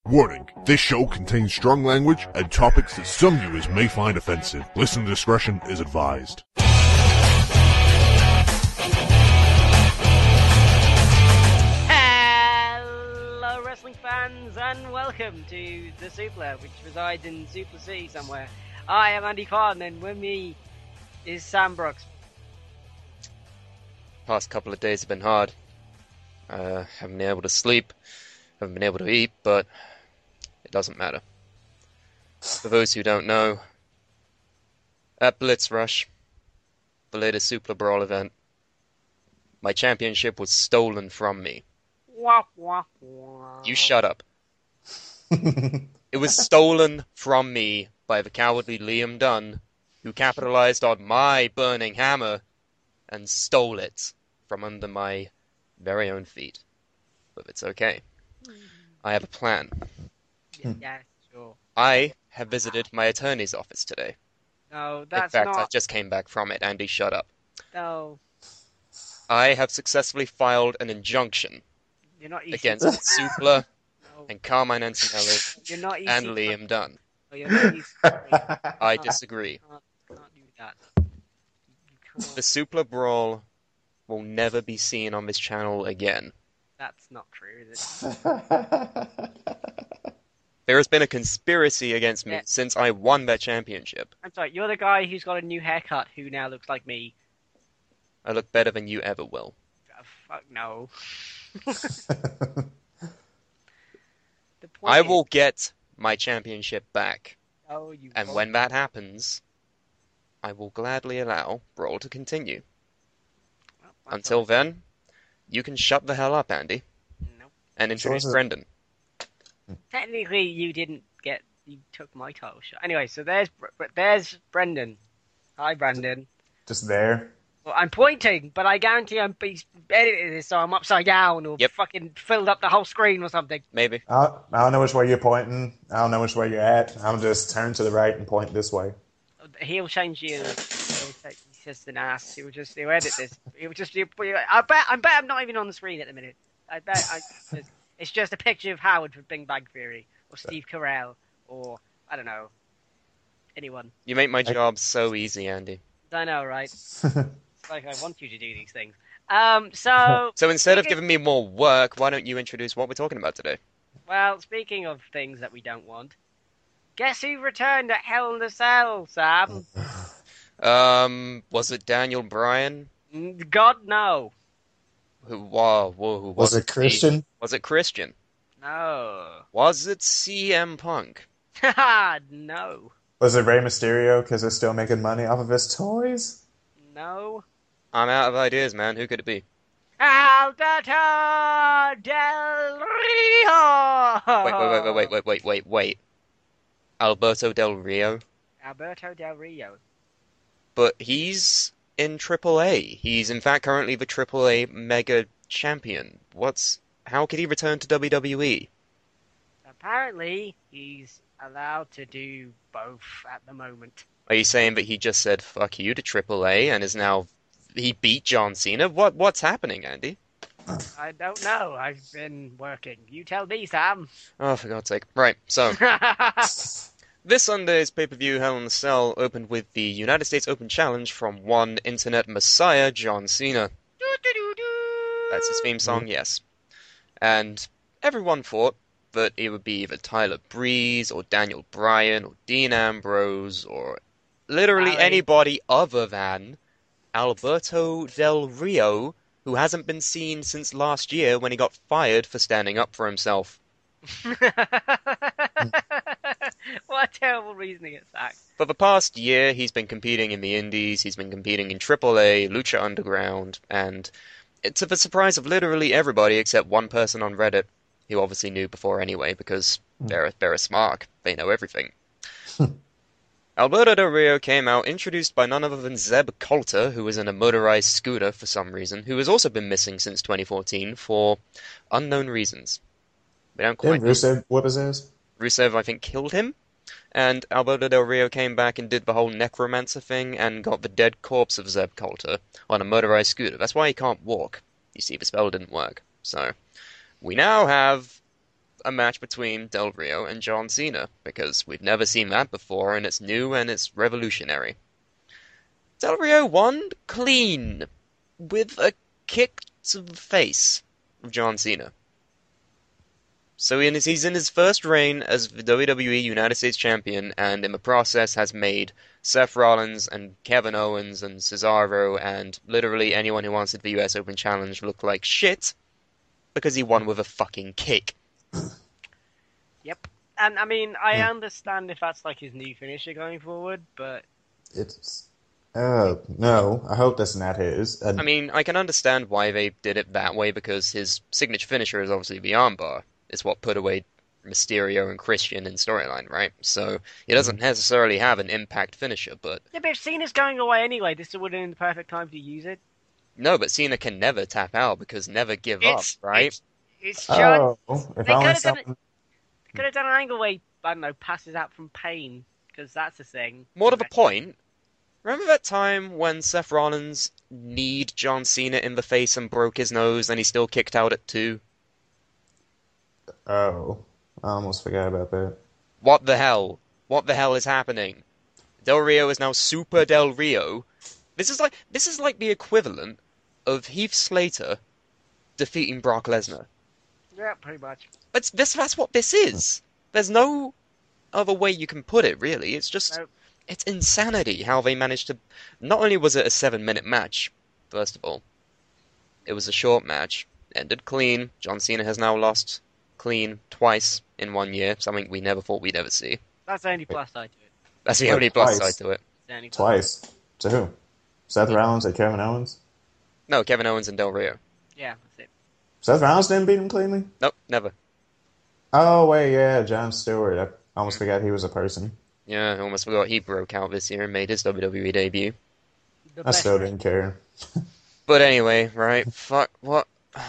Warning, this show contains strong language and topics that some viewers may find offensive. Listener discretion is advised. Hello wrestling fans and welcome to the Supla, which resides in Supla City somewhere. I am Andy Farton and with me is Sam Brooks. Past couple of days have been hard. Haven't been able to sleep, haven't been able to eat, but it doesn't matter. For those who don't know, at Blitz Rush, the latest Supla Brawl event, my championship was stolen from me. Wah, wah, wah. You shut up. It was stolen from me by the cowardly Liam Dunn, who capitalized on my burning hammer and stole it from under my very own feet. But it's okay. I have a plan. Yeah, sure. I have visited my attorney's office today. No, that's In fact, I not... just came back from it. Andy, shut up. No, I have successfully filed an injunction you're not easy. against Supla No, and Carmine Antonelli you're not easy. and Liam Dunn. No, you're not easy. I disagree. Can't do that. You The can't. Supla Brawl will never be seen on this channel again. That's not true, is it? There has been a conspiracy against me Yeah. since I won that championship. I'm sorry, you're the guy who's got a new haircut who now looks like me. I look better than you ever will. Fuck no. The point I is- will get my championship back. Oh, you And won't. when that happens, I will gladly allow Brawl to continue. Well, that's Until all. then, you can shut the hell up, Andy, Nope. and introduce Sure. Brendan. Technically, you took my title shot. Anyway, so there's Brendan. Hi, Brendan. Just there. Well, I'm pointing, but I guarantee he's edited this so I'm upside down or Yep. fucking filled up the whole screen or something. Maybe. I don't know which way you're pointing. I don't know which way you're at. I'm just turn to the right and point this way. He'll change you. He's just an ass. He'll edit this. I bet I'm not even on the screen at the minute. It's just a picture of Howard from Big Bang Theory or Steve Carell or I don't know anyone. You make my job so easy, Andy. I know, right? It's like I want you to do these things. So So instead of Speaking- giving me more work, why don't you introduce what we're talking about today? well, speaking of things that we don't want, guess who returned at Hell in a Cell, Sam? Was it Daniel Bryan? God, no. Who Was it Christian? Was it Christian? No. Was it CM Punk? Haha, no. Was it Rey Mysterio because they're still making money off of his toys? No. I'm out of ideas, man. Who could it be? Alberto Del Rio! Wait. Alberto Del Rio? Alberto Del Rio. But he's in AAA. He's in fact currently the AAA Mega Champion. How could he return to WWE? Apparently, he's allowed to do both at the moment. Are you saying that he just said fuck you to AAA and is now he beat John Cena? What's happening, Andy? I don't know. I've been working. You tell me, Sam. Oh, for God's sake. Right, so this Sunday's pay-per-view Hell in a Cell opened with the United States Open Challenge from one internet messiah, John Cena. That's his theme song, yes. And everyone thought that it would be either Tyler Breeze or Daniel Bryan or Dean Ambrose or literally Ali. anybody other than Alberto Del Rio, who hasn't been seen since last year when he got fired for standing up for himself. What a terrible reasoning it's sacked. For the past year, he's been competing in the Indies, he's been competing in AAA, Lucha Underground, and to the surprise of literally everybody except one person on Reddit, who obviously knew before anyway, because they're a smart, they know everything. Alberto Del Rio came out introduced by none other than Zeb Coulter, who was in a motorized scooter for some reason, who has also been missing since 2014 for unknown reasons. We don't quite Didn't Rusev whip his ass? Rusev, I think, killed him, and Alberto Del Rio came back and did the whole necromancer thing and got the dead corpse of Zeb Coulter on a motorized scooter. That's why he can't walk. You see, the spell didn't work. So, we now have a match between Del Rio and John Cena, because we've never seen that before, and it's new and it's revolutionary. Del Rio won clean, with a kick to the face of John Cena. So he's in his first reign as the WWE United States Champion, and in the process has made Seth Rollins and Kevin Owens and Cesaro and literally anyone who wanted the US Open Challenge look like shit, because he won with a fucking kick. Yep. And I mean, I understand if that's like his new finisher going forward, but It's no. I hope that's not his. I mean, I can understand why they did it that way, because his signature finisher is obviously the armbar. It's what put away Mysterio and Christian in storyline, right? So he doesn't necessarily have an impact finisher, but... yeah, but if Cena's going away anyway, this would have been the perfect time to use it. No, but Cena can never tap out, because never give up, right? It's just... if They only could have done it. someone. Could have done an angle where he, I don't know, passes out from pain, because that's a thing. More to the point, remember that time when Seth Rollins kneed John Cena in the face and broke his nose, and he still kicked out at 2? Oh, I almost forgot about that. What the hell? What the hell is happening? Del Rio is now Super Del Rio. This is like the equivalent of Heath Slater defeating Brock Lesnar. Yeah, pretty much. That's what this is. There's no other way you can put it, really. It's just... Nope. It's insanity how they managed to... Not only was it a 7-minute match, first of all, it was a short match, ended clean. John Cena has now lost clean twice in 1 year, something we never thought we'd ever see. That's the only plus side to it. That's the only plus Twice. side to it. It's the only plus. Twice. To who? Seth Rollins and Kevin Owens? No, Kevin Owens and Del Rio. Yeah, that's it. Seth Rollins didn't beat him cleanly? Nope, never. Oh, wait, yeah, Jon Stewart. I almost forgot he was a person. Yeah, I almost forgot he broke out this year and made his WWE debut. The I best still way. didn't care. But anyway, right, fuck, what?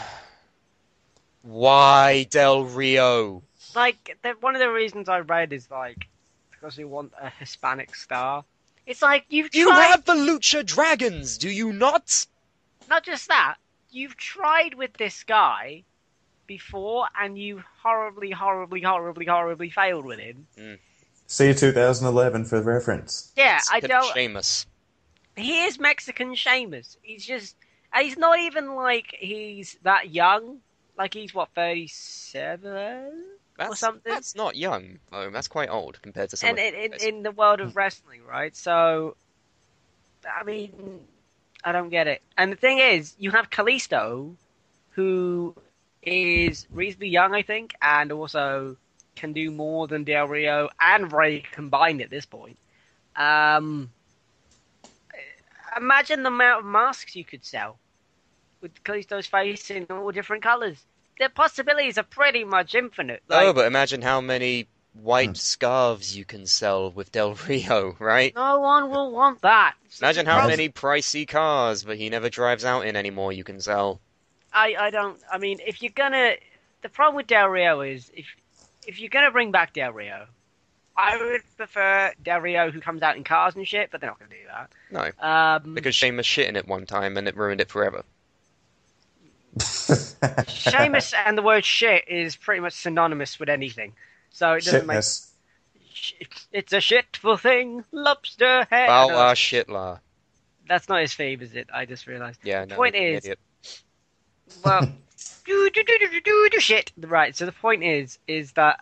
Why Del Rio? Like, one of the reasons I read is, like, because we want a Hispanic star. It's like, You tried... have the Lucha Dragons, do you not? Not just that, you've tried with this guy before, and you horribly failed with him. See 2011 for reference. Yeah, I It's don't... Sheamus. He is Mexican Sheamus. He's just... He's not even, like, he's that young. Like, he's, what, 37? Or something? That's not young, though. That's quite old compared to some And of the guys. in the world of wrestling, right? So, I mean, I don't get it. And the thing is, you have Kalisto, who is reasonably young, I think, and also can do more than Del Rio and Ray combined at this point. Imagine the amount of masks you could sell with Kalisto's face in all different colors. The possibilities are pretty much infinite. Oh, but imagine how many white scarves you can sell with Del Rio, right? No one will want that. Imagine how many pricey cars that he never drives out in anymore you can sell. I don't. I mean, if you're gonna, the problem with Del Rio is if you're gonna bring back Del Rio, I would prefer Del Rio who comes out in cars and shit, but they're not gonna do that. No, because Sheamus shit in it one time and it ruined it forever. Sheamus and the word shit is pretty much synonymous with anything, so it doesn't Shitness. make. It's a shitful thing, lobster head. Bala shitla. That's not his theme, is it? I just realised. Yeah, The no, point I'm an is, idiot. well, do shit. Right. So the point is that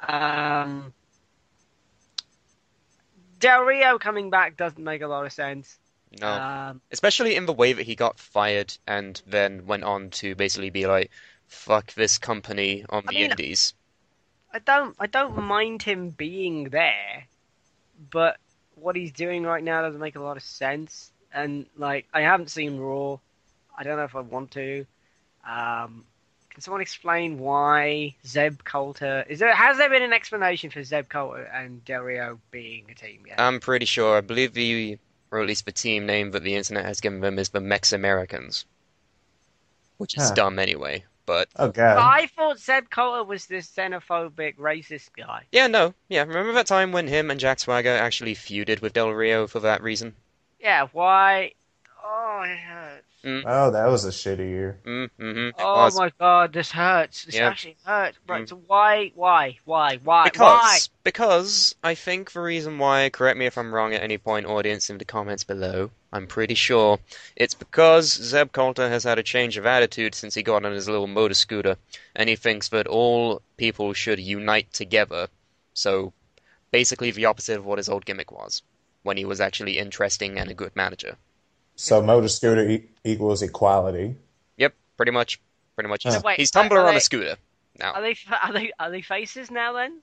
Del Rio coming back doesn't make a lot of sense. No. Especially in the way that he got fired and then went on to basically be like, fuck this company on the indies. I don't mind him being there, but what he's doing right now doesn't make a lot of sense. And like, I haven't seen Raw. I don't know if I want to. Can someone explain why Zeb Coulter has there been an explanation for Zeb Coulter and Del Rio being a team yet? I'm pretty sure. I believe or at least the team name that the internet has given them is the Mex-Americans. Which is dumb anyway, but... Oh, God. But I thought Zeb Coulter was this xenophobic, racist guy. Yeah, no. Yeah, remember that time when him and Jack Swagger actually feuded with Del Rio for that reason? Yeah, why? Oh, Oh, it hurts. Oh, that was a shitty year. It Oh was. my god, this hurts. This Yeah. actually hurts. Right, Mm. so why? Because I think the reason why, correct me if I'm wrong at any point, audience, in the comments below, I'm pretty sure, it's because Zeb Coulter has had a change of attitude since he got on his little motor scooter, and he thinks that all people should unite together. So, basically the opposite of what his old gimmick was, when he was actually interesting and a good manager. So motor scooter equals equality. Yep, pretty much. Pretty much. Huh. Wait, He's Tumblr are on they- a scooter now. Are they faces now then?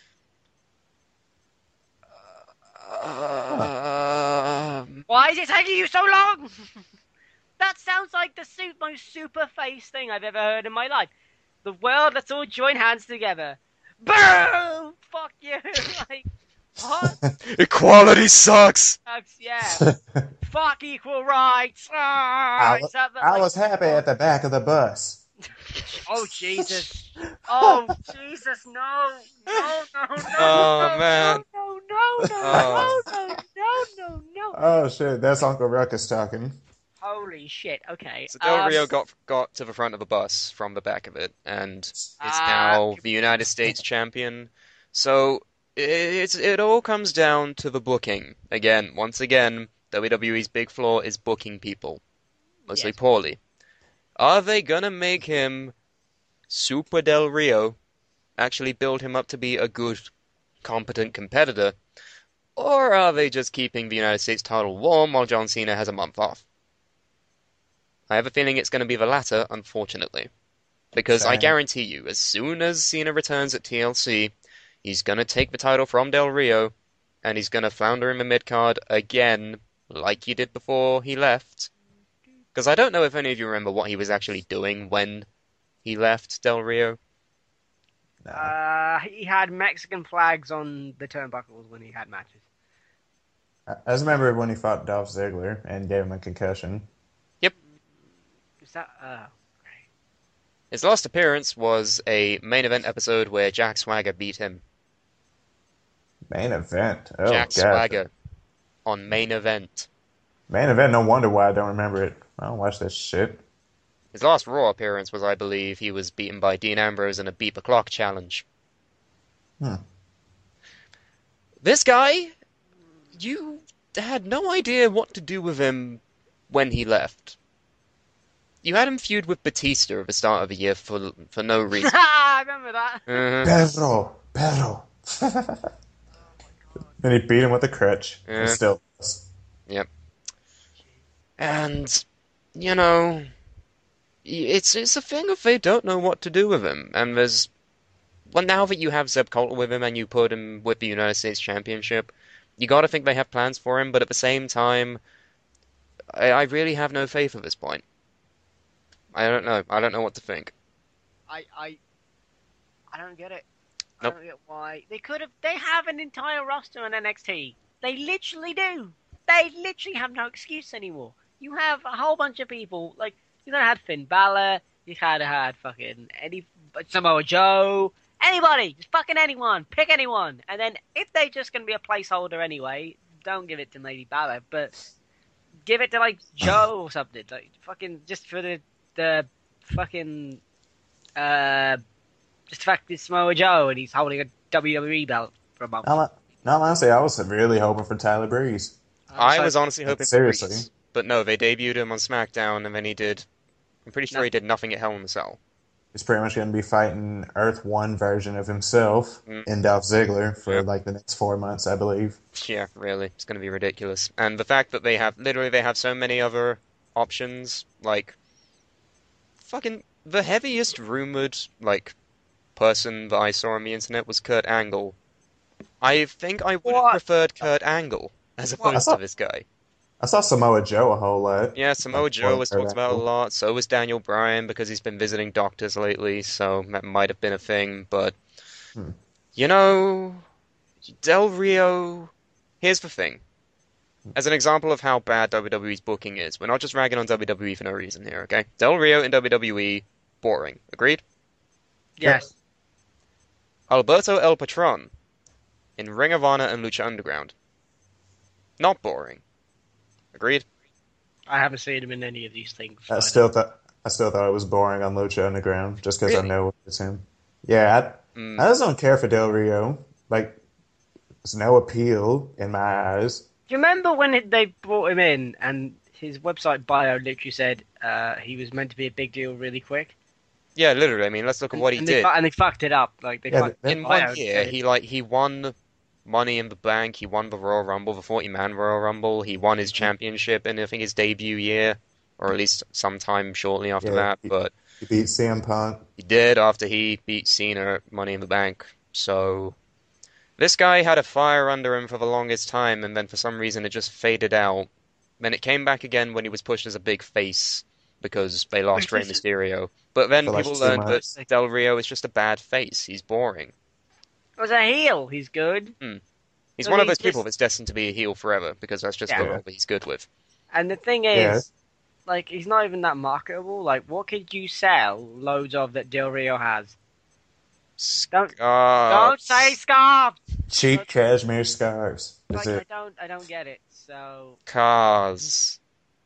Why is it taking you so long? That sounds like the most super face thing I've ever heard in my life. The world, let's all join hands together. Boo! Fuck you! Like, what? Equality sucks! Yeah. Fuck equal rights! Ah, is that the, I like- was happy at the back of the bus. Oh, Jesus. Oh, Jesus, no. No. Oh, man. No. Oh shit, that's Uncle Ruckus talking. Holy shit, okay. So Del Rio got to the front of the bus from the back of it, and is now the United States champion. So it all comes down to the booking. Once again, WWE's big flaw is booking people, mostly Yes. poorly. Are they gonna make him Super Del Rio, actually build him up to be a good, competent competitor, or are they just keeping the United States title warm while John Cena has a month off? I have a feeling it's going to be the latter, unfortunately. Because I Same. guarantee you, as soon as Cena returns at TLC, he's going to take the title from Del Rio, and he's going to flounder in the mid-card again, like he did before he left. Because I don't know if any of you remember what he was actually doing when he left Del Rio. He had Mexican flags on the turnbuckles when he had matches. I just remember when he fought Dolph Ziggler and gave him a concussion. Is that, His last appearance was a main event episode where Jack Swagger beat him. Main event. Oh, Jack God. Swagger on main event. Main event, no wonder why I don't remember it. I don't watch this shit. His last Raw appearance was, I believe, he was beaten by Dean Ambrose in a Beat the Clock challenge. This guy, you had no idea what to do with him when he left. You had him feud with Batista at the start of the year for no reason. I remember that. Mhm. Pedro. And he beat him with a crutch. Yeah. And still. And, you know, it's a thing of they don't know what to do with him. And well, now that you have Zeb Coulter with him and you put him with the United States Championship, you gotta think they have plans for him, but at the same time, I really have no faith at this point. I don't know. I don't know what to think. I don't get it. Nope. I don't get why. They have an entire roster on NXT. They literally do. They literally have no excuse anymore. You have a whole bunch of people, like, you could have had Finn Balor, you could have had fucking Samoa Joe, anybody, just fucking anyone, pick anyone. And then, if they're just going to be a placeholder anyway, don't give it to Lady Balor, but give it to, like, Joe or something. Like, fucking, just for the fucking, just fucking Samoa Joe, and he's holding a WWE belt for a month. No, honestly, I was really hoping for Tyler Breeze. I was honestly hoping for Seriously. Breeze, but no, they debuted him on SmackDown, and then I'm pretty sure he did nothing at Hell in a Cell. He's pretty much going to be fighting Earth 1 version of himself in Dolph Ziggler for like the next 4 months, I believe. Yeah, really. It's going to be ridiculous. And the fact that they have so many other options, like, fucking, the heaviest rumored, like, person that I saw on the internet was Kurt Angle. I think I would have What? preferred Kurt Angle as opposed to this guy. I saw Samoa Joe a whole lot. Yeah, Samoa Like, Joe was Kurt talked about a Angle. lot. So was Daniel Bryan because he's been visiting doctors lately, so that might have been a thing. But, you know, Del Rio... Here's the thing. As an example of how bad WWE's booking is, we're not just ragging on WWE for no reason here, okay? Del Rio in WWE, boring. Agreed? Yes. Alberto El Patron in Ring of Honor and Lucha Underground. Not boring. Agreed? I haven't seen him in any of these things. I still thought it was boring on Lucha Underground just because I Really? know it's him. Yeah, I just don't care for Del Rio. Like, there's no appeal in my eyes. Do you remember when they brought him in and his website bio literally said he was meant to be a big deal really quick? Yeah, literally. I mean, let's look at what he did. And they fucked it up. Like they Yeah, fucked that- In bio one year, he won Money in the Bank, he won the Royal Rumble, the 40-man Royal Rumble, he won his championship in, I think, his debut year, or at least sometime shortly after Yeah, that, but He beat CM Punk. he did after he beat Cena at Money in the Bank. So this guy had a fire under him for the longest time, and then for some reason it just faded out. Then it came back again when he was pushed as a big face because they lost Rey Mysterio. But then For like people 2 learned that months. Del Rio is just a bad face. He's boring. was a heel. He's good. He's So one of he's those people just- that's destined to be a heel forever because that's just Yeah. the role that he's good with. And the thing Yeah. is, like, he's not even that marketable. Like, what could you sell loads of that Del Rio has? Don't say scarves. Cheap cashmere scarves. That's Like, it. I don't get it. So Cars.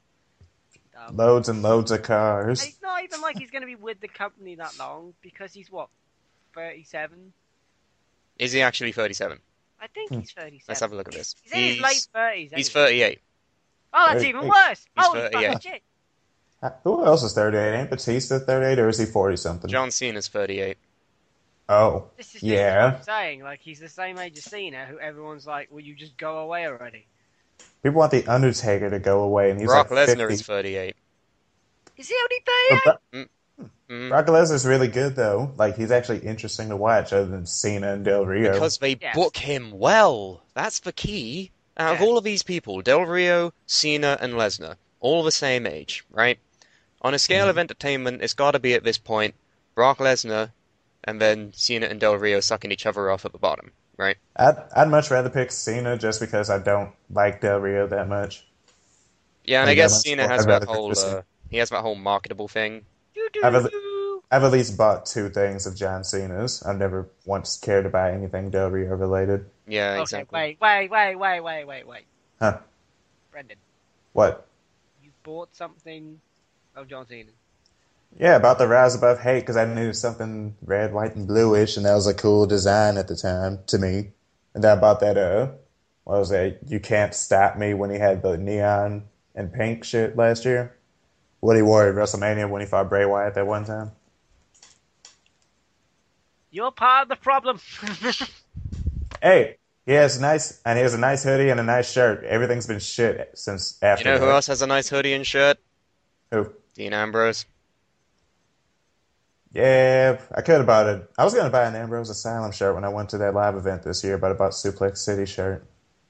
Loads and loads of cars. it's not even like he's going to be with the company that long because he's what, 37? Is he actually 37? I think he's 37. Let's have a look at this. He's in his late 30s. He's anyway. 38. Oh, that's even worse. He's Holy 30, fucking yeah. shit. Who else is 38? Ain't Batista 38 or is he 40 something? John Cena's 38. Oh, This is yeah. what I'm saying. Like, he's the same age as Cena, who everyone's like, will you just go away already? People want the Undertaker to go away, and he's Brock like 50. Lesnar is 38. Is he only But 38? Brock Lesnar's really good though. Like he's actually interesting to watch, other than Cena and Del Rio. Because they Yeah. book him well. That's the key. Out of Yeah. all of these people, Del Rio, Cena, and Lesnar, all the same age, right? On a scale of entertainment, it's got to be at this point Brock Lesnar, and then Cena and Del Rio sucking each other off at the bottom, right? I'd much rather pick Cena just because I don't like Del Rio that much. Yeah, and I Like, guess that's Cena what has I'd that rather pick whole for Cena. he has that whole marketable thing. I've at least bought 2 things of John Cena's. I've never once cared to buy anything Del Rio related. Yeah, Okay, exactly. wait. Huh? Brendan, What? you bought something of John Cena. Yeah, about the Rise Above Hate because I knew something red, white, and bluish, and that was a cool design at the time to me. And then I bought that what was that? You Can't Stop Me when he had the neon and pink shit last year. What he wore at WrestleMania when he fought Bray Wyatt that one time. You're part of the problem. Hey, he has a nice hoodie and a nice shirt. Everything's been shit since after. You know who that. else has a nice hoodie and shirt? Who? Dean Ambrose. Yeah, I could have bought it. I was going to buy an Ambrose Asylum shirt when I went to that live event this year, but I bought Suplex City shirt.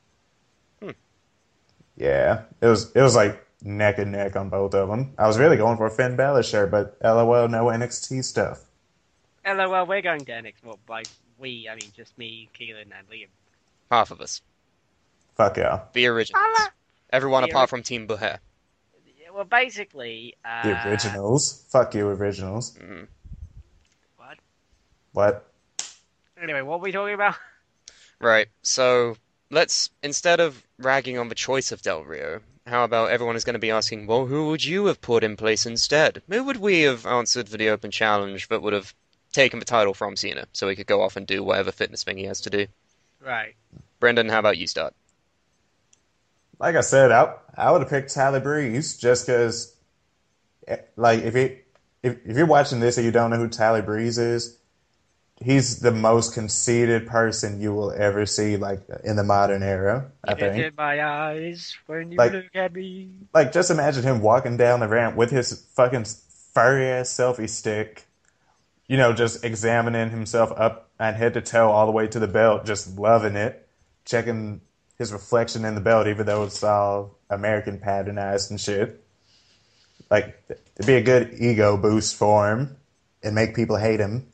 Yeah, it was like neck and neck on both of them. I was really going for a Finn Balor shirt, but LOL, no NXT stuff. LOL, we're going to NXT. Well, by we, I mean just me, Keelan, and Liam. Half of us. Fuck yeah. The originals. Allah. Everyone The apart from Team Buher. Well, basically, The originals. Fuck you, originals. What? What? Anyway, what were we talking about? Right, so let's, instead of ragging on the choice of Del Rio, how about everyone is going to be asking, well, who would you have put in place instead? Who would we have answered for the open challenge that would have taken the title from Cena, so he could go off and do whatever fitness thing he has to do? Right. Brendan, how about you start? Like I said, I would have picked Tyler Breeze just because, like, if you're watching this and you don't know who Tyler Breeze is, he's the most conceited person you will ever see, like, in the modern era, I It's think. in my eyes when you Like- look at me. Like, just imagine him walking down the ramp with his fucking furry-ass selfie stick, you know, just examining himself up and head to toe all the way to the belt, just loving it, checking his reflection in the belt, even though it's all American patternized and shit. Like, it'd be a good ego boost for him and make people hate him.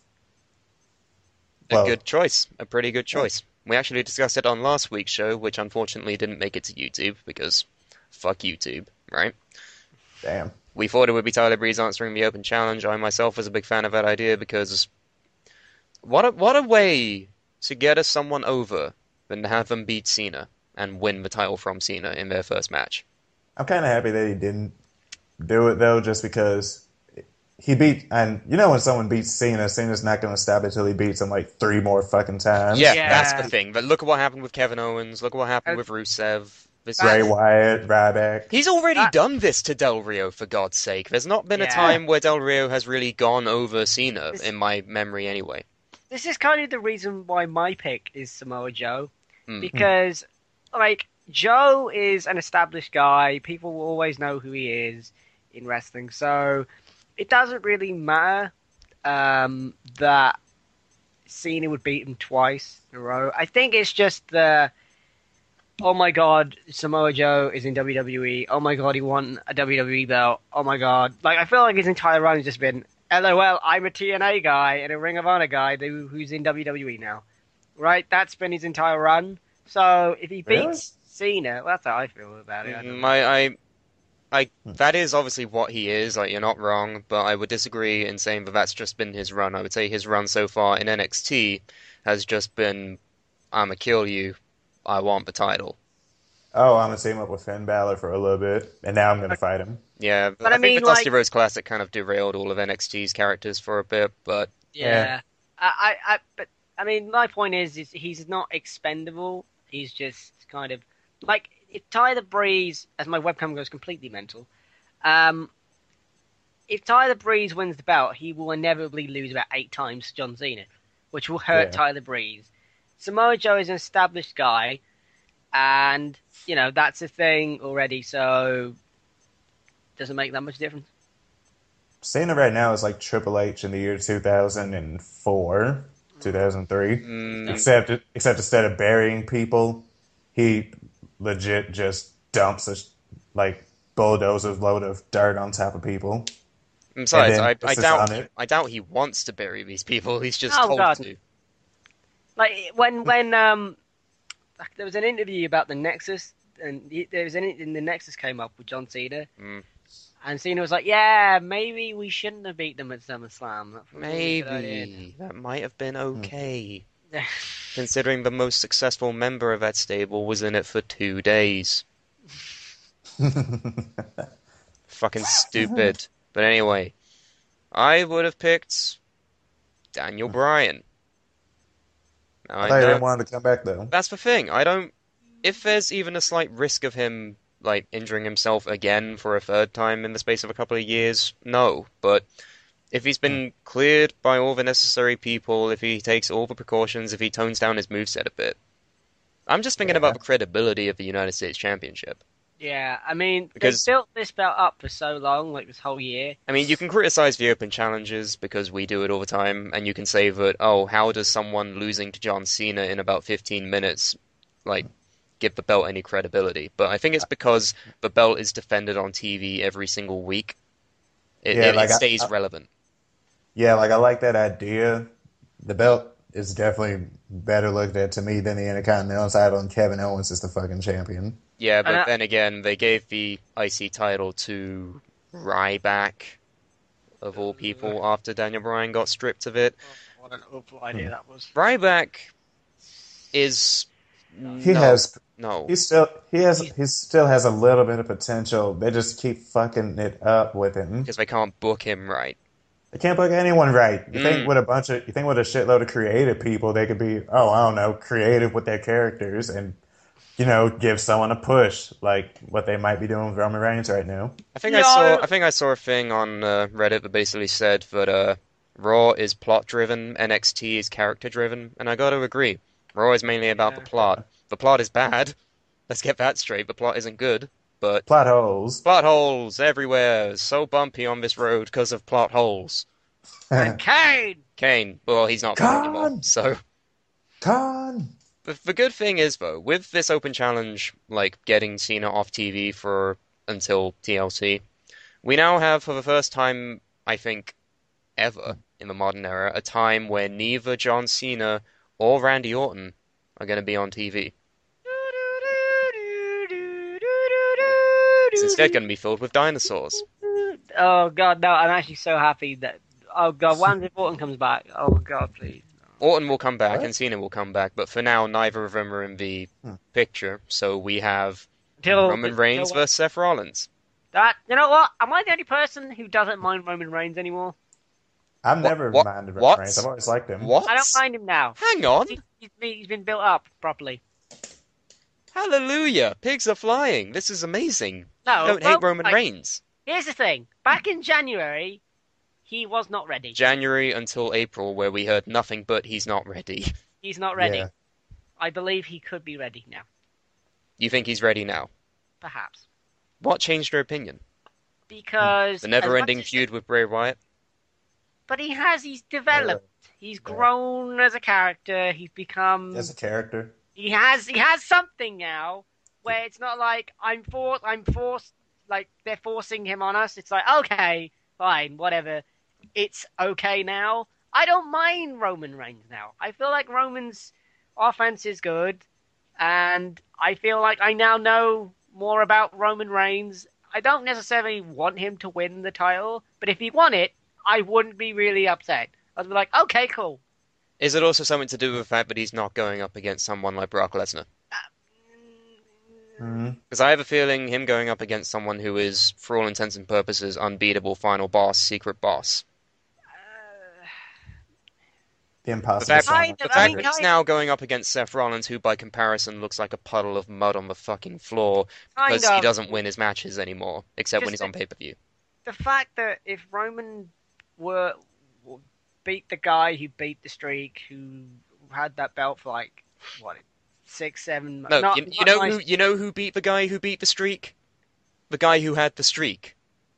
A good choice. A pretty good choice. We actually discussed it on last week's show, which unfortunately didn't make it to YouTube, because fuck YouTube, right? Damn. We thought it would be Tyler Breeze answering the open challenge. I myself was a big fan of that idea, because what a way to get someone over than to have them beat Cena and win the title from Cena in their first match. I'm kind of happy that he didn't do it though, just because he beat, and you know when someone beats Cena, Cena's not going to stop until he beats him like 3 more fucking times. Yeah, Yeah. that's the thing. But look at what happened with Kevin Owens. Look at what happened with Rusev. Bray Wyatt, Ryback. He's already done this to Del Rio, for God's sake. There's not been a time where Del Rio has really gone over Cena, in my memory anyway. This is kind of the reason why my pick is Samoa Joe. Because, like, Joe is an established guy. People will always know who he is in wrestling. So it doesn't really matter that Cena would beat him twice in a row. I think it's just the, oh my god, Samoa Joe is in WWE. Oh my god, he won a WWE belt. Oh my god. Like, I feel like his entire run has just been, LOL, I'm a TNA guy and a Ring of Honor guy who's in WWE now. Right? That's been his entire run. So if he beats Cena, well, that's how I feel about it. That is obviously what he is, like, you're not wrong, but I would disagree in saying that that's just been his run. I would say his run so far in NXT has just been, I'ma kill you, I want the title. Oh, I'm going to team up with Finn Balor for a little bit, and now I'm going to fight him. Yeah, but I think the Dusty Rhodes Classic kind of derailed all of NXT's characters for a bit, but... Yeah. But, I mean, my point is he's not expendable, he's just kind of... Like, if Tyler Breeze, as my webcam goes completely mental, if Tyler Breeze wins the belt, he will inevitably lose about 8 times to John Cena, which will hurt Tyler Breeze. Samoa Joe is an established guy, and, you know, that's a thing already, so doesn't make that much difference. Cena right now is like Triple H in the year 2004, 2003. Except instead of burying people, he legit just dumps a bulldozer load of dirt on top of people. Besides, I doubt he wants to bury these people. He's just told to. Like when there was an interview about the Nexus, and the Nexus came up with John Cena, and Cena was like, "Yeah, maybe we shouldn't have beat them at SummerSlam. Maybe that might have been okay." Considering the most successful member of that stable was in it for 2 days. Fucking stupid. But anyway, I would have picked Daniel Bryan. Now, I thought you didn't want him to come back, though. That's the thing. If there's even a slight risk of him, like, injuring himself again for a third time in the space of a couple of years, no. But if he's been cleared by all the necessary people, if he takes all the precautions, if he tones down his moveset a bit, I'm just thinking about the credibility of the United States Championship. Yeah, I mean, they've built this belt up for so long, like this whole year. I mean, you can criticize the open challenges because we do it all the time, and you can say that, oh, how does someone losing to John Cena in about 15 minutes, like, give the belt any credibility? But I think it's because the belt is defended on TV every single week. It stays relevant. Yeah, like, I like that idea. The belt is definitely better looked at to me than the Intercontinental title, and Kevin Owens is the fucking champion. Yeah, but then again, they gave the IC title to Ryback, of all people, after Daniel Bryan got stripped of it. Oh, what an awful idea that was. Ryback is... He still has a little bit of potential. They just keep fucking it up with him. Because they can't book him right. They can't book anyone right. You think with a shitload of creative people, they could be, creative with their characters and, give someone a push, like what they might be doing with Roman Reigns right now. I think I saw a thing on Reddit that basically said that Raw is plot driven, NXT is character driven, and I got to agree. Raw is mainly about the plot. The plot is bad. Let's get that straight. The plot isn't good, but plot holes. Plot holes everywhere. So bumpy on this road because of plot holes. And Kane. Well, he's not there anymore. So. Khan. The good thing is, though, with this open challenge, like getting Cena off TV until TLC, we now have, for the first time, I think, ever in the modern era, a time where neither John Cena or Randy Orton are going to be on TV. It's instead going to be filled with dinosaurs. Oh god, no! I'm actually so happy that. Oh god, when if Orton comes back? Oh god, please. Orton will come back and Cena will come back, but for now, neither of them are in the picture. So we have Roman Reigns versus Seth Rollins. You know what? Am I the only person who doesn't mind Roman Reigns anymore? I've never What? minded What? Reigns. I've always liked him. What? I don't mind him now. Hang on. He's been built up properly. Hallelujah. Pigs are flying. This is amazing. No, You don't hate Roman Reigns. Here's the thing. Back in January, he was not ready. January until April, where we heard nothing but he's not ready. He's not ready. Yeah. I believe he could be ready now. You think he's ready now? Perhaps. What changed your opinion? Because... The never-ending feud with Bray Wyatt? But he's developed. He's grown as a character. He's become... As a character. He has something now where it's not like I'm forced, like they're forcing him on us. It's like, okay, fine, whatever. It's okay now. I don't mind Roman Reigns now. I feel like Roman's offense is good, and I feel like I now know more about Roman Reigns. I don't necessarily want him to win the title, but if he won it, I wouldn't be really upset. I'd be like, okay, cool. Is it also something to do with the fact that he's not going up against someone like Brock Lesnar? Because I have a feeling him going up against someone who is, for all intents and purposes, unbeatable final boss, secret boss. The impossible. The fact Sonic. that he's now going up against Seth Rollins, who by comparison looks like a puddle of mud on the fucking floor, because he doesn't win his matches anymore, except when he's on pay-per-view. The fact that if Roman beat the guy who beat the streak, who had that belt for like, what, 6, 7... No, you know who beat the guy who beat the streak? The guy who had the streak.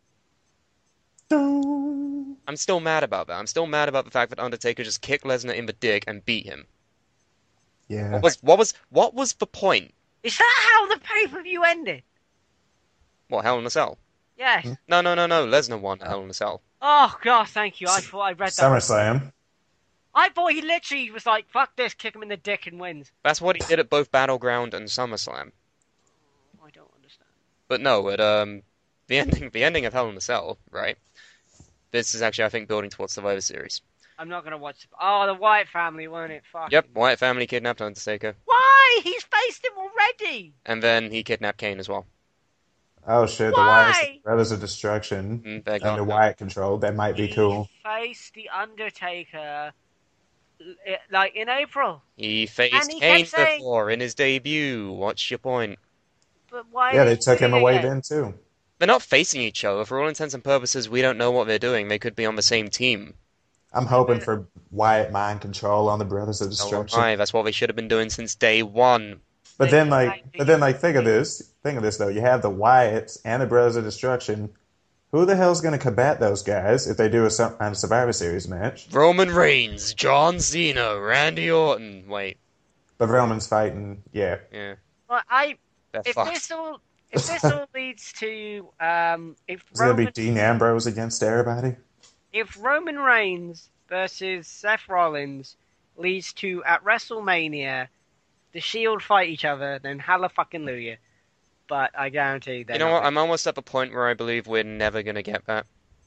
I'm still mad about that. I'm still mad about the fact that Undertaker just kicked Lesnar in the dick and beat him. Yeah. What was the point? Is that how the pay-per-view ended? What, Hell in a Cell? Yes. No. Lesnar won Hell in a Cell. Oh, God, thank you. I thought I read that. SummerSlam. I thought he literally was like, fuck this, kick him in the dick and wins. That's what he did at both Battleground and SummerSlam. I don't understand. But no, at the ending of Hell in a Cell, right? This is actually, I think, building towards Survivor Series. I'm not going to watch... Oh, the Wyatt family, weren't it? Fuck. Yep, Wyatt family kidnapped Undertaker. Why? He's faced him already! And then he kidnapped Kane as well. Oh shit, Why? the Wyatt Brothers of Destruction They're under gone. Wyatt control. That might be cool. He faced the Undertaker, like, in April. He faced And he Kane kept saying- before in his debut. What's your point? But why? Yeah, they is he took him doing it away again? then too. They're not facing each other. For all intents and purposes, we don't know what they're doing. They could be on the same team. I'm hoping for Wyatt mind control on the Brothers of Oh Destruction. my, that's what they should have been doing since day one. But then, think of this. Think of this though. You have the Wyatts and the Brothers of Destruction. Who the hell's going to combat those guys if they do a Survivor Series match? Roman Reigns, John Cena, Randy Orton. Wait, But Roman's fighting. Yeah. yeah, Well, they're if fucked. this all leads to if Is it going to be Roman, Dean Ambrose against everybody? if Roman Reigns versus Seth Rollins leads to at WrestleMania the Shield fight each other, then hallelujah. But I guarantee that. You know what? I'm almost at the point where I believe we're never gonna get that.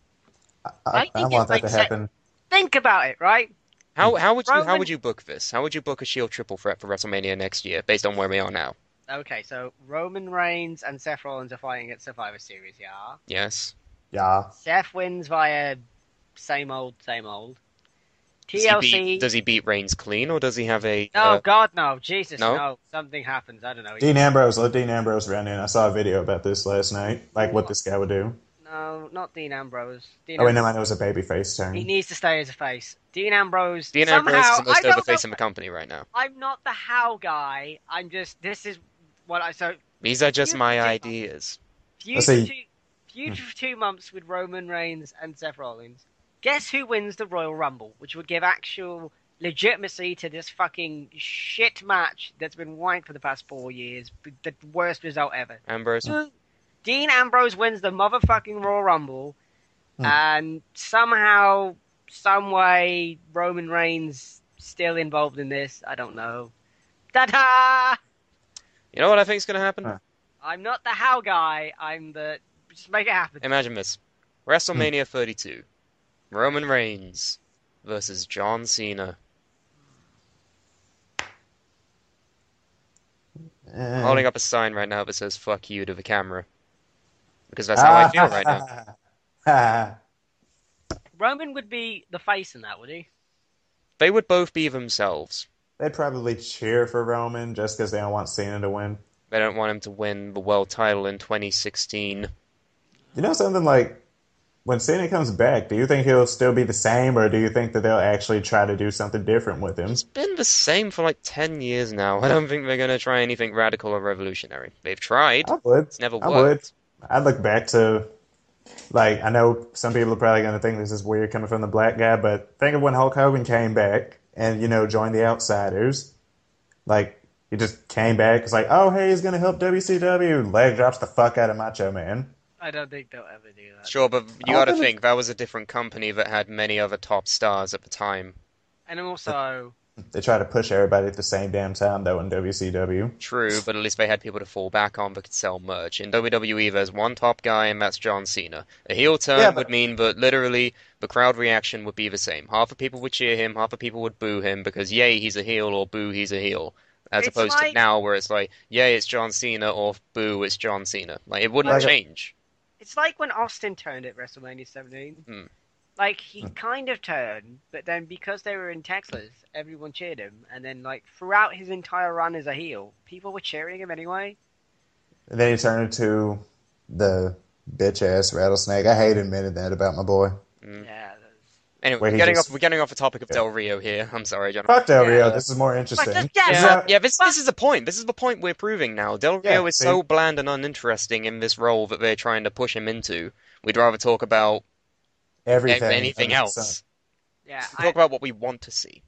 I think want it that to makes happen. Think about it, right? How would Roman- you book this? How would you book a Shield triple threat for WrestleMania next year, based on where we are now? Okay, so Roman Reigns and Seth Rollins are fighting at Survivor Series, yeah. Yes. Yeah. Seth wins via same old, same old. Does TLC. he beat Reigns clean, or does he have a? No, God, no. Jesus, no? no. Something happens. I don't know. Dean Ambrose, let Dean Ambrose run in. I saw a video about this last night. Like what this guy would do. No, not Dean Ambrose. Oh wait, no, I know it was a babyface turn. He needs to stay as a face. Dean Ambrose. Dean somehow, Ambrose is the most I don't over face know- in the company right now. I'm not the how guy. I'm just. This is what I. So These are just Feud my for 2 ideas. feud, see. for feud for 2 months with Roman Reigns and Seth Rollins. Guess who wins the Royal Rumble, which would give actual legitimacy to this fucking shit match that's been wiped for the past 4 years. The worst result ever. Ambrose. Dean Ambrose wins the motherfucking Royal Rumble, and somehow, some way, Roman Reigns still involved in this. I don't know. Ta-da! You know what I think is going to happen? Huh. I'm not the how guy. I'm the... Just make it happen. Imagine this. WrestleMania 32. Roman Reigns versus John Cena. I'm holding up a sign right now that says "fuck you" to the camera because that's how I feel right now. now. Roman would be the face in that, would he? They would both be themselves. They'd probably cheer for Roman just because they don't want Cena to win. They don't want him to win the world title in 2016. You know something like when Cena comes back, do you think he'll still be the same, or do you think that they'll actually try to do something different with him? It's been the same for like 10 years now. I don't think they're going to try anything radical or revolutionary. They've tried. I would. It's never I worked. would. I'd look back to, like, I know some people are probably going to think this is weird coming from the black guy, but think of when Hulk Hogan came back and, joined the Outsiders. Like, he just came back. It's like, oh, hey, he's going to help WCW. Leg drops the fuck out of Macho Man. I don't think they'll ever do that. Sure, but you got to think that was a different company that had many other top stars at the time. And also, They try to push everybody at the same damn time, though, in WCW. True, but at least they had people to fall back on that could sell merch. In WWE, there's one top guy, and that's John Cena. A heel turn would mean that literally the crowd reaction would be the same. Half the people would cheer him, half the people would boo him because yay, he's a heel, or boo, he's a heel. As It's opposed to like- now where it's like, yay, it's John Cena, or boo, it's John Cena. Like, it wouldn't Like- change. it's like when Austin turned at WrestleMania 17. Hmm. Like, he kind of turned, but then because they were in Texas, everyone cheered him. And then, like, throughout his entire run as a heel, people were cheering him anyway. And then he turned into the bitch-ass rattlesnake. I hate admitting that about my boy. Mm. Yeah. Anyway, Where we're he getting just- off the topic of Del Rio here. I'm sorry, John. Fuck Del Rio, Yeah. this is more interesting. But This is the point. This is the point we're proving now. Del Rio is see? so bland and uninteresting in this role that they're trying to push him into. We'd rather talk about Everything. anything under the else. sun. Yeah. Talk about what we want to see.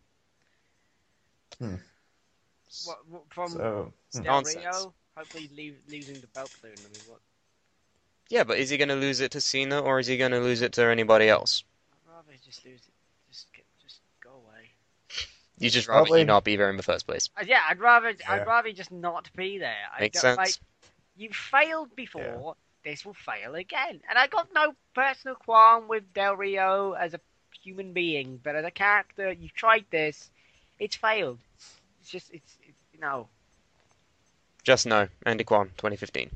From So, Del Nonsense. Rio, hopefully losing the belt soon. I mean, what? Yeah, but is he going to lose it to Cena or is he going to lose it to anybody else? I'd rather just lose it. Just go away. You just rather Probably. you not be there in the first place. Yeah, I'd rather Yeah. just not be there. Makes don't- sense. Like, you failed before. This will fail again, and I got no personal qualm with Del Rio as a human being, but as a character, you've tried this. It's failed. It's no. Just no. Andy Kwan, 2015.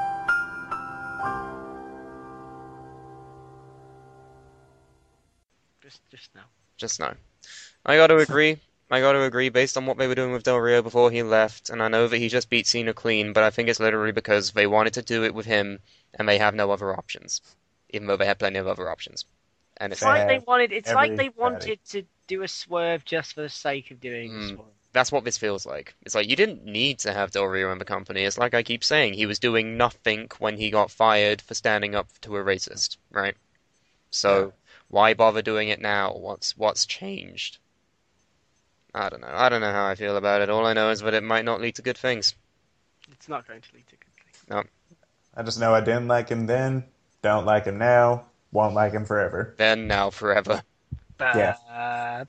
Just no. Just no. I got to agree. I got to agree based on what they were doing with Del Rio before he left, and I know that he just beat Cena clean, but I think it's literally because they wanted to do it with him, and they have no other options, even though they had plenty of other options. And It's it's like they have wanted. It's like they everybody. wanted to do a swerve just for the sake of doing a swerve. that's what this feels like. It's like you didn't need to have Del Rio in the company. It's like I keep saying, he was doing nothing when he got fired for standing up to a racist, right? So why bother doing it now? What's changed? I don't know. I don't know how I feel about it. All I know is that it might not lead to good things. It's not going to lead to good things. No. I just know I didn't like him then, don't like him now, won't like him forever. Then, now, forever. Yeah.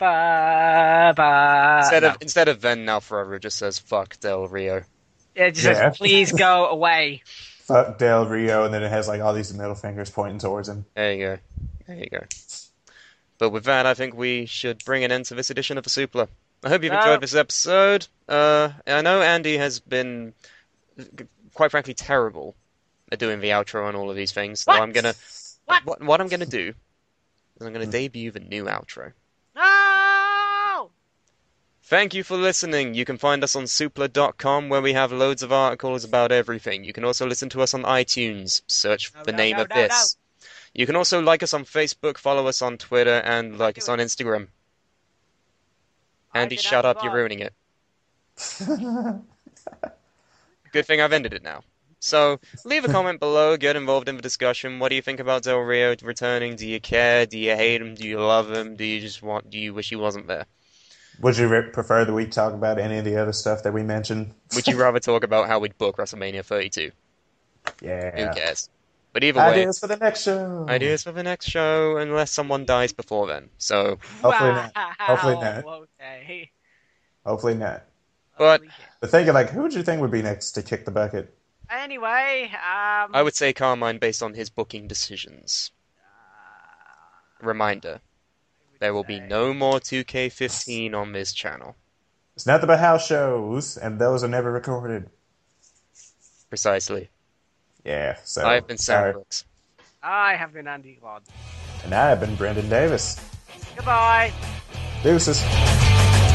Instead of then, now, forever, it just says fuck Del Rio. It just Yeah. says, please go away. Fuck Del Rio, and then it has like all these middle fingers pointing towards him. There you go. There you go. But with that, I think we should bring an end to this edition of the Supla. I hope you've enjoyed this episode. I know Andy has been, quite frankly, terrible at doing the outro on all of these things. So What? I'm gonna, What? what I'm gonna do is I'm gonna debut the new outro. No! Thank you for listening. You can find us on supla.com where we have loads of articles about everything. You can also listen to us on iTunes. Search the name of this. You can also like us on Facebook, follow us on Twitter, and like us on Instagram. Andy, did shut that up, you're wrong. ruining it. Good thing I've ended it now. So, leave a comment below, get involved in the discussion. What do you think about Del Rio returning? Do you care? Do you hate him? Do you love him? Do you wish he wasn't there? Would you prefer that we talk about any of the other stuff that we mentioned? Would you rather talk about how we'd book WrestleMania 32? Yeah. Who cares? But either way, Ideas for the next show. ideas for the next show, unless someone dies before then. So, Hopefully not. Wow, Hopefully not. Okay. Hopefully not. But- Holy shit. But thinking like, who would you think would be next to kick the bucket? Anyway, I would say Carmine based on his booking decisions. Reminder, there will be no more 2K15 on this channel. It's nothing but house shows, and those are never recorded. Precisely. Yeah, so I've been Sam sorry. Brooks. I have been Andy Wadd. And I have been Brendan Davis. Goodbye. Deuces.